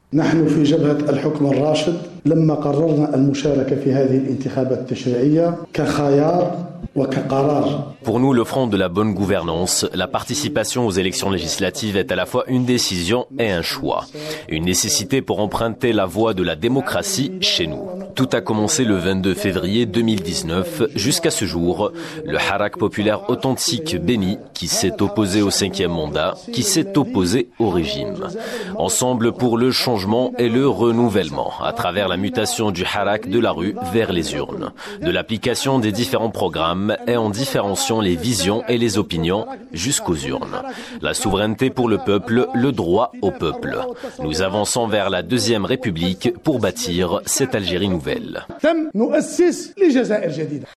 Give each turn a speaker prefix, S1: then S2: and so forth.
S1: نحن في جبهة الحكم الراشد لما قررنا المشاركة في هذه الانتخابات التشريعية كخيار.
S2: Pour nous, le Front de la bonne gouvernance, la participation aux élections législatives est à la fois une décision et un choix. Une nécessité pour emprunter la voie de la démocratie chez nous. Tout a commencé le 22 février 2019. Jusqu'à ce jour, le Harak populaire authentique béni, qui s'est opposé au 5e mandat, qui s'est opposé au régime. Ensemble pour le changement et le renouvellement, à travers la mutation du Harak de la rue vers les urnes, de l'application des différents programmes et en différenciant les visions et les opinions jusqu'aux urnes. La souveraineté pour le peuple, le droit au peuple. Nous avançons vers la deuxième République pour bâtir cette Algérie nouvelle.